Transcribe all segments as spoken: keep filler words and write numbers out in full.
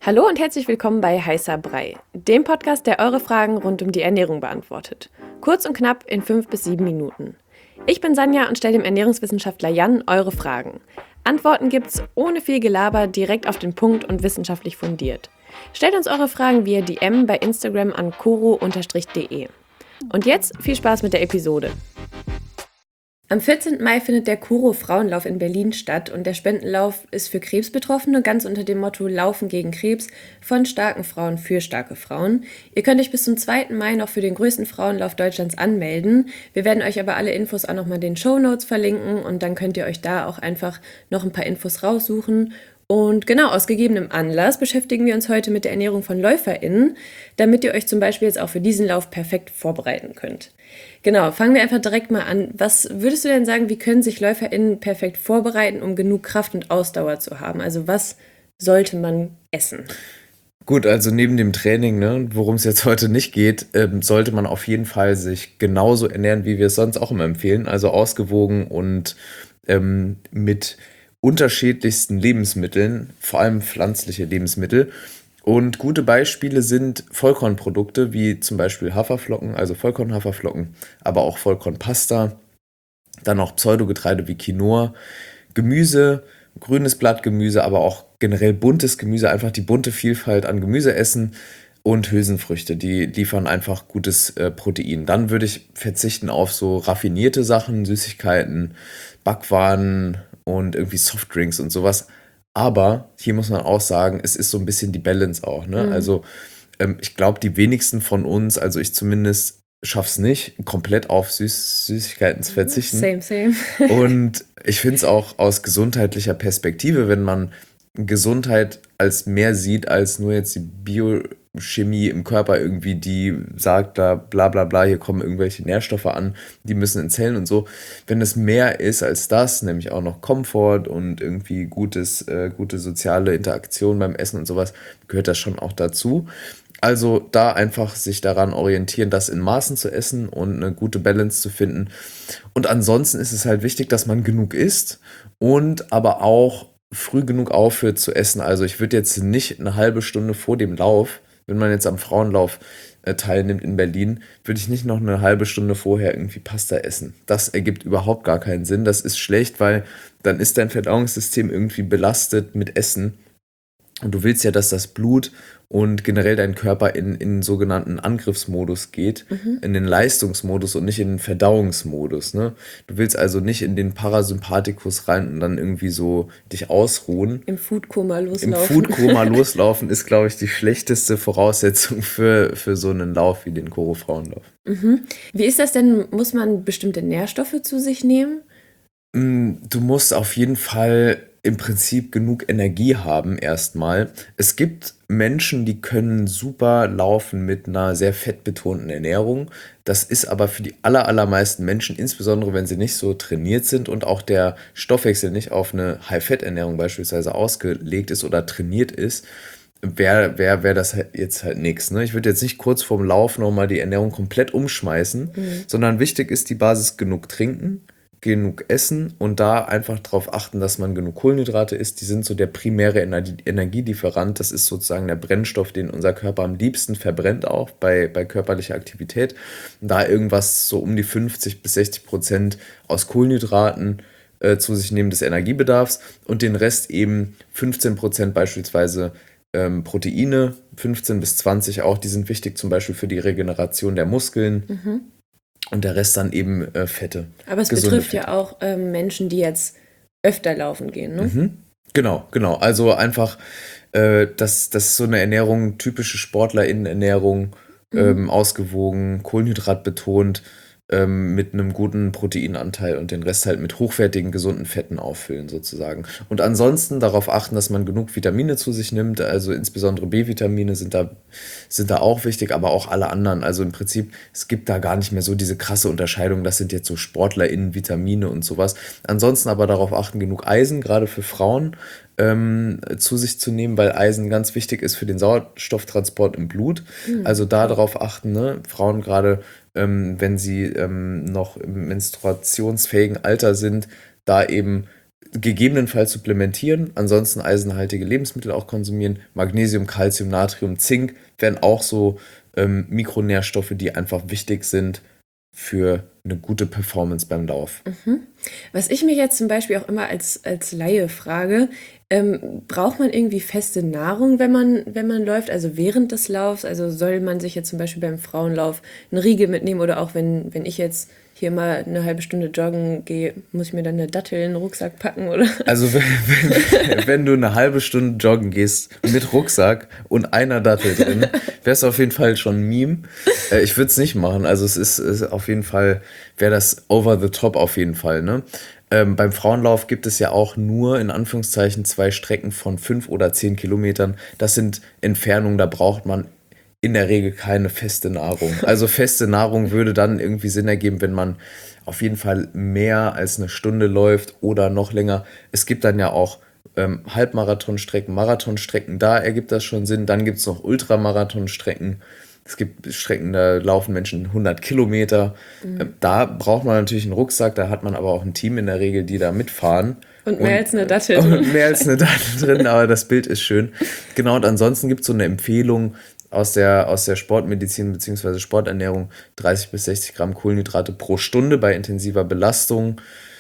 Hallo und herzlich willkommen bei Heißer Brei, dem Podcast, der eure Fragen rund um die Ernährung beantwortet. Kurz und knapp in fünf bis sieben Minuten. Ich bin Sanja und stelle dem Ernährungswissenschaftler Jan eure Fragen. Antworten gibt's ohne viel Gelaber, direkt auf den Punkt und wissenschaftlich fundiert. Stellt uns eure Fragen via D M bei Instagram an koro Bindestrich de. Und jetzt viel Spaß mit der Episode. Am vierzehnten Mai findet der Kuro Frauenlauf in Berlin statt und der Spendenlauf ist für Krebsbetroffene ganz unter dem Motto Laufen gegen Krebs von starken Frauen für starke Frauen. Ihr könnt euch bis zum zweiten Mai noch für den größten Frauenlauf Deutschlands anmelden. Wir werden euch aber alle Infos auch nochmal in den Shownotes verlinken und dann könnt ihr euch da auch einfach noch ein paar Infos raussuchen. Und genau, aus gegebenem Anlass beschäftigen wir uns heute mit der Ernährung von LäuferInnen, damit ihr euch zum Beispiel jetzt auch für diesen Lauf perfekt vorbereiten könnt. Genau, fangen wir einfach direkt mal an. Was würdest du denn sagen, wie können sich LäuferInnen perfekt vorbereiten, um genug Kraft und Ausdauer zu haben? Also was sollte man essen? Gut, also neben dem Training, ne, worum es jetzt heute nicht geht, ähm, sollte man auf jeden Fall sich genauso ernähren, wie wir es sonst auch immer empfehlen. Also ausgewogen und ähm, mit unterschiedlichsten Lebensmitteln, vor allem pflanzliche Lebensmittel. Und gute Beispiele sind Vollkornprodukte, wie zum Beispiel Haferflocken, also Vollkornhaferflocken, aber auch Vollkornpasta, dann auch Pseudogetreide wie Quinoa, Gemüse, grünes Blattgemüse, aber auch generell buntes Gemüse, einfach die bunte Vielfalt an Gemüse essen und Hülsenfrüchte, die liefern einfach gutes äh, Protein. Dann würde ich verzichten auf so raffinierte Sachen, Süßigkeiten, Backwaren und irgendwie Softdrinks und sowas. Aber hier muss man auch sagen, es ist so ein bisschen die Balance auch, ne? Mhm. Also ähm, ich glaube, die wenigsten von uns, also ich zumindest, schaff's nicht, komplett auf Süß Süßigkeiten zu verzichten. Same, same. Und ich finde es auch aus gesundheitlicher Perspektive, wenn man Gesundheit als mehr sieht, als nur jetzt die Biochemie im Körper irgendwie, die sagt, da bla bla bla, hier kommen irgendwelche Nährstoffe an, die müssen in Zellen und so. Wenn es mehr ist als das, nämlich auch noch Komfort und irgendwie gutes, äh, gute soziale Interaktion beim Essen und sowas, gehört das schon auch dazu. Also da einfach sich daran orientieren, das in Maßen zu essen und eine gute Balance zu finden. Und ansonsten ist es halt wichtig, dass man genug isst und aber auch früh genug aufhört zu essen. Also ich würde jetzt nicht eine halbe Stunde vor dem Lauf, wenn man jetzt am Frauenlauf äh, teilnimmt in Berlin, würde ich nicht noch eine halbe Stunde vorher irgendwie Pasta essen. Das ergibt überhaupt gar keinen Sinn. Das ist schlecht, weil dann ist dein Verdauungssystem irgendwie belastet mit Essen. Und du willst ja, dass das Blut und generell dein Körper in, in den sogenannten Angriffsmodus geht, Mhm. in den Leistungsmodus und nicht in den Verdauungsmodus. Ne? Du willst also nicht in den Parasympathikus rein und dann irgendwie so dich ausruhen. Im Foodkoma Im loslaufen. Foodkoma loslaufen ist, glaube ich, die schlechteste Voraussetzung für, für so einen Lauf wie den Koro Frauenlauf. Mhm. Wie ist das denn? Muss man bestimmte Nährstoffe zu sich nehmen? Mm, Du musst auf jeden Fall im Prinzip genug Energie haben erstmal. Es gibt Menschen, die können super laufen mit einer sehr fettbetonten Ernährung. Das ist aber für die aller, allermeisten Menschen, insbesondere wenn sie nicht so trainiert sind und auch der Stoffwechsel nicht auf eine High-Fett-Ernährung beispielsweise ausgelegt ist oder trainiert ist, wäre wär, wär das halt jetzt halt nichts. Ne? Ich würde jetzt nicht kurz vorm Lauf nochmal die Ernährung komplett umschmeißen, Mhm. sondern wichtig ist die Basis genug trinken, genug essen und da einfach darauf achten, dass man genug Kohlenhydrate isst. Die sind so der primäre Ener- Energielieferant. Das ist sozusagen der Brennstoff, den unser Körper am liebsten verbrennt, auch bei, bei körperlicher Aktivität. Da irgendwas so um die fünfzig bis sechzig Prozent aus Kohlenhydraten äh, zu sich nehmen des Energiebedarfs und den Rest eben fünfzehn Prozent beispielsweise ähm, Proteine, fünfzehn bis zwanzig auch, die sind wichtig zum Beispiel für die Regeneration der Muskeln. Mhm. Und der Rest dann eben äh, Fette. Aber es gesunde betrifft Fette. ja auch ähm, Menschen, die jetzt öfter laufen gehen, ne? Mhm. Genau, genau. Also einfach, äh, das, das ist so eine Ernährung, typische SportlerInnen-Ernährung, Mhm. ähm, ausgewogen, kohlenhydratbetont, ähm, mit einem guten Proteinanteil und den Rest halt mit hochwertigen, gesunden Fetten auffüllen sozusagen. Und ansonsten darauf achten, dass man genug Vitamine zu sich nimmt, also insbesondere B-Vitamine sind da, sind da auch wichtig, aber auch alle anderen. Also im Prinzip, es gibt da gar nicht mehr so diese krasse Unterscheidung, das sind jetzt so SportlerInnen, Vitamine und sowas. Ansonsten aber darauf achten, genug Eisen, gerade für Frauen, ähm, zu sich zu nehmen, weil Eisen ganz wichtig ist für den Sauerstofftransport im Blut. Mhm. Also da darauf achten, ne? Frauen gerade, ähm, wenn sie ähm, noch im menstruationsfähigen Alter sind, da eben gegebenenfalls supplementieren, ansonsten eisenhaltige Lebensmittel auch konsumieren. Magnesium, Calcium, Natrium, Zink wären auch so ähm, Mikronährstoffe, die einfach wichtig sind für eine gute Performance beim Lauf. Mhm. Was ich mich jetzt zum Beispiel auch immer als, als Laie frage, ähm, braucht man irgendwie feste Nahrung, wenn man, wenn man läuft, also während des Laufs? Also soll man sich jetzt zum Beispiel beim Frauenlauf einen Riegel mitnehmen oder auch wenn, wenn ich jetzt hier mal eine halbe Stunde joggen gehe, muss ich mir dann eine Dattel in den Rucksack packen, oder? Also wenn, wenn, wenn du eine halbe Stunde joggen gehst mit Rucksack und einer Dattel drin, wär's auf jeden Fall schon ein Meme. Äh, ich würde es nicht machen. Also es ist, ist auf jeden Fall, wäre das over the top auf jeden Fall. Ne? Ähm, beim Frauenlauf gibt es ja auch nur in Anführungszeichen zwei Strecken von fünf oder zehn Kilometern. Das sind Entfernungen, da braucht man in der Regel keine feste Nahrung. Also feste Nahrung würde dann irgendwie Sinn ergeben, wenn man auf jeden Fall mehr als eine Stunde läuft oder noch länger. Es gibt dann ja auch ähm, Halbmarathonstrecken, Marathonstrecken, da ergibt das schon Sinn. Dann gibt es noch Ultramarathonstrecken. Es gibt Strecken, da laufen Menschen hundert Kilometer. Mhm. Ähm, da braucht man natürlich einen Rucksack, da hat man aber auch ein Team in der Regel, die da mitfahren. Und mehr und, als eine Dattel drin. Und mehr als eine Dattel drin, aber das Bild ist schön. Genau, und ansonsten gibt es so eine Empfehlung, aus der, aus der Sportmedizin bzw. Sporternährung, dreißig bis sechzig Gramm Kohlenhydrate pro Stunde bei intensiver Belastung.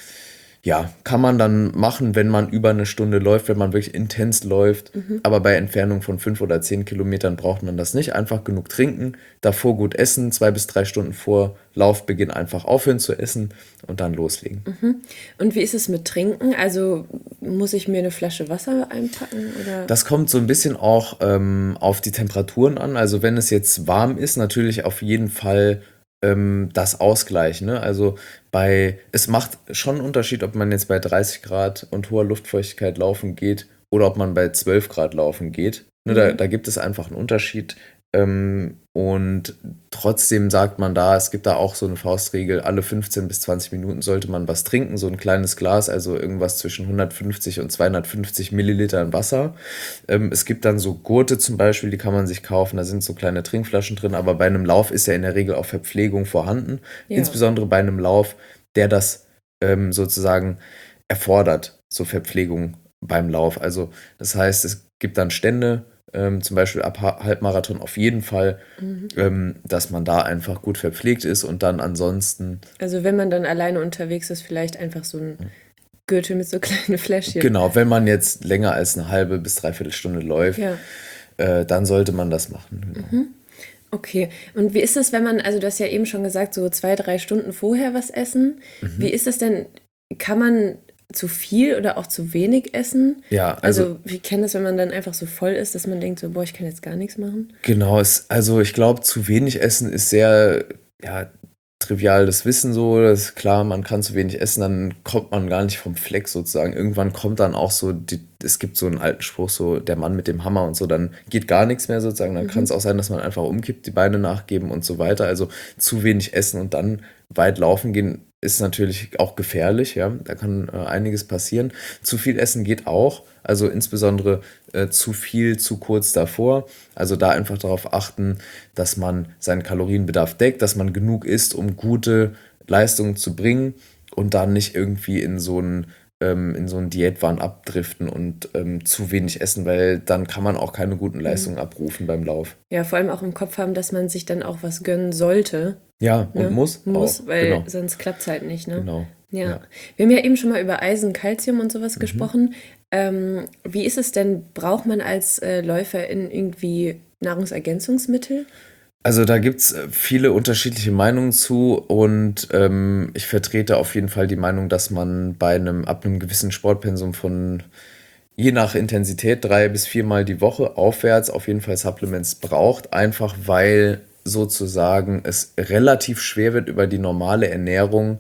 Ja, kann man dann machen, wenn man über eine Stunde läuft, wenn man wirklich intens läuft. Mhm. Aber bei Entfernung von fünf oder zehn Kilometern braucht man das nicht. Einfach genug trinken, davor gut essen, zwei bis drei Stunden vor Laufbeginn einfach aufhören zu essen und dann loslegen. Mhm. Und wie ist es mit Trinken? Also muss ich mir eine Flasche Wasser einpacken? Oder? Das kommt so ein bisschen auch ähm, auf die Temperaturen an. Also wenn es jetzt warm ist, natürlich auf jeden Fall ähm, das ausgleichen. Ne? Also bei, es macht schon einen Unterschied, ob man jetzt bei dreißig Grad und hoher Luftfeuchtigkeit laufen geht oder ob man bei zwölf Grad laufen geht. Ne? Mhm. Da, da gibt es einfach einen Unterschied. Ähm, und trotzdem sagt man da, es gibt da auch so eine Faustregel, alle fünfzehn bis zwanzig Minuten sollte man was trinken, so ein kleines Glas, also irgendwas zwischen hundertfünfzig und zweihundertfünfzig Milliliter Wasser. Ähm, es gibt dann so Gurte zum Beispiel, die kann man sich kaufen, da sind so kleine Trinkflaschen drin, aber bei einem Lauf ist ja in der Regel auch Verpflegung vorhanden, ja. Insbesondere bei einem Lauf, der das ähm, sozusagen erfordert, so Verpflegung beim Lauf. Also das heißt, es gibt dann Stände, Ähm, zum Beispiel ab Halbmarathon auf jeden Fall, mhm. ähm, dass man da einfach gut verpflegt ist und dann ansonsten... Also wenn man dann alleine unterwegs ist, vielleicht einfach so ein Gürtel mit so kleinen Fläschchen. Genau, wenn man jetzt länger als eine halbe bis dreiviertel Stunde läuft, ja. äh, dann sollte man das machen. Genau. Mhm. Okay, und wie ist es, wenn man, also du hast ja eben schon gesagt, so zwei, drei Stunden vorher was essen. Mhm. Wie ist es denn, kann man zu viel oder auch zu wenig essen? Ja, also, also wie kennt das, wenn man dann einfach so voll ist, dass man denkt so, boah, ich kann jetzt gar nichts machen? Genau, es, also ich glaube, zu wenig essen ist sehr, ja, trivial das Wissen so, das ist klar, man kann zu wenig essen, dann kommt man gar nicht vom Fleck sozusagen. Irgendwann kommt dann auch so, die, es gibt so einen alten Spruch, so der Mann mit dem Hammer und so, dann geht gar nichts mehr sozusagen, dann mhm. kann es auch sein, dass man einfach umkippt, die Beine nachgeben und so weiter. Also zu wenig essen und dann weit laufen gehen, ist natürlich auch gefährlich, ja, da kann äh, einiges passieren. Zu viel essen geht auch, also insbesondere äh, zu viel zu kurz davor. Also da einfach darauf achten, dass man seinen Kalorienbedarf deckt, dass man genug isst, um gute Leistungen zu bringen und dann nicht irgendwie in so einen ähm, in so einen Diätwahn abdriften und ähm, zu wenig essen, weil dann kann man auch keine guten Leistungen mhm. abrufen beim Lauf. Ja, vor allem auch im Kopf haben, dass man sich dann auch was gönnen sollte. Ja, und ne? muss. Muss, auch. weil genau. sonst klappt es halt nicht. Ne? Genau. Ja. ja. Wir haben ja eben schon mal über Eisen, Calcium und sowas mhm. gesprochen. Ähm, wie ist es denn, braucht man als äh, Läuferin irgendwie Nahrungsergänzungsmittel? Also da gibt es viele unterschiedliche Meinungen zu und ähm, ich vertrete auf jeden Fall die Meinung, dass man bei einem, ab einem gewissen Sportpensum von je nach Intensität drei bis viermal die Woche aufwärts auf jeden Fall Supplements braucht, einfach weil sozusagen es relativ schwer wird, über die normale Ernährung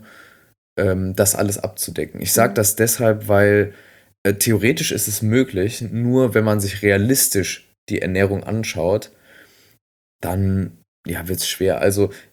ähm, das alles abzudecken. Ich sage das deshalb, weil äh, theoretisch ist es möglich, nur wenn man sich realistisch die Ernährung anschaut, dann ja, wird es schwer. Also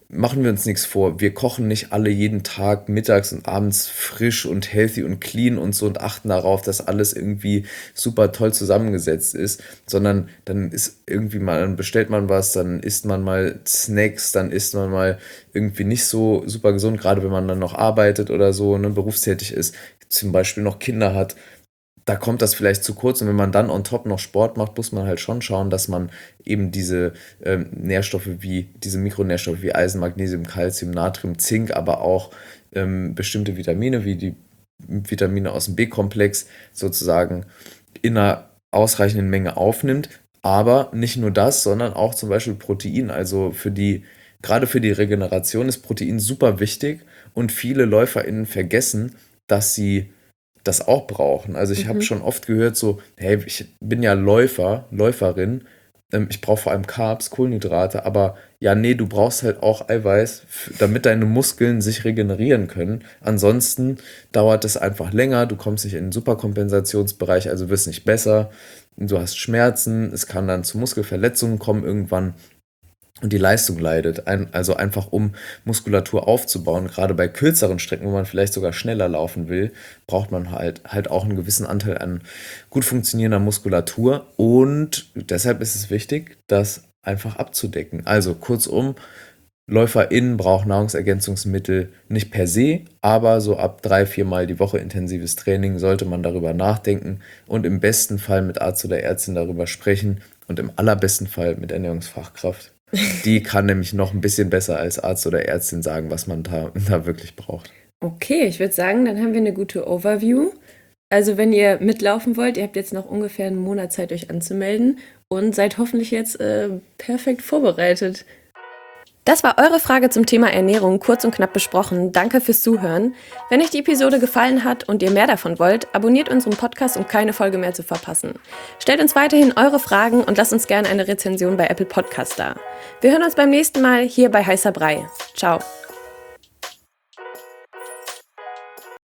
machen wir uns nichts vor, wir kochen nicht alle jeden Tag mittags und abends frisch und healthy und clean und so und achten darauf, dass alles irgendwie super toll zusammengesetzt ist, sondern dann ist irgendwie mal, dann bestellt man was, dann isst man mal Snacks, dann isst man mal irgendwie nicht so super gesund, gerade wenn man dann noch arbeitet oder so, ne, berufstätig ist, zum Beispiel noch Kinder hat. Da kommt das vielleicht zu kurz und wenn man dann on top noch Sport macht, muss man halt schon schauen, dass man eben diese ähm, Nährstoffe wie, diese Mikronährstoffe wie Eisen, Magnesium, Calcium, Natrium, Zink, aber auch ähm, bestimmte Vitamine wie die Vitamine aus dem B-Komplex sozusagen in einer ausreichenden Menge aufnimmt. Aber nicht nur das, sondern auch zum Beispiel Protein. Also für die, gerade für die Regeneration ist Protein super wichtig und viele LäuferInnen vergessen, dass sie das auch brauchen. Also ich habe Mhm. schon oft gehört so, hey, ich bin ja Läufer, Läuferin, ähm, ich brauche vor allem Carbs, Kohlenhydrate, aber ja, nee, du brauchst halt auch Eiweiß, f- damit deine Muskeln sich regenerieren können. Ansonsten dauert es einfach länger, du kommst nicht in den Superkompensationsbereich, also wirst nicht besser, du hast Schmerzen, es kann dann zu Muskelverletzungen kommen irgendwann. Und die Leistung leidet. Ein, also einfach um Muskulatur aufzubauen, gerade bei kürzeren Strecken, wo man vielleicht sogar schneller laufen will, braucht man halt, halt auch einen gewissen Anteil an gut funktionierender Muskulatur. Und deshalb ist es wichtig, das einfach abzudecken. Also kurzum, LäuferInnen brauchen Nahrungsergänzungsmittel nicht per se, aber so ab drei, viermal die Woche intensives Training sollte man darüber nachdenken und im besten Fall mit Arzt oder Ärztin darüber sprechen und im allerbesten Fall mit Ernährungsfachkraft. Die kann nämlich noch ein bisschen besser als Arzt oder Ärztin sagen, was man da, da wirklich braucht. Okay, ich würde sagen, dann haben wir eine gute Overview. Also wenn ihr mitlaufen wollt, ihr habt jetzt noch ungefähr einen Monat Zeit, euch anzumelden und seid hoffentlich jetzt äh, perfekt vorbereitet. Das war eure Frage zum Thema Ernährung, kurz und knapp besprochen. Danke fürs Zuhören. Wenn euch die Episode gefallen hat und ihr mehr davon wollt, abonniert unseren Podcast, um keine Folge mehr zu verpassen. Stellt uns weiterhin eure Fragen und lasst uns gerne eine Rezension bei Apple Podcast da. Wir hören uns beim nächsten Mal hier bei Heißer Brei. Ciao.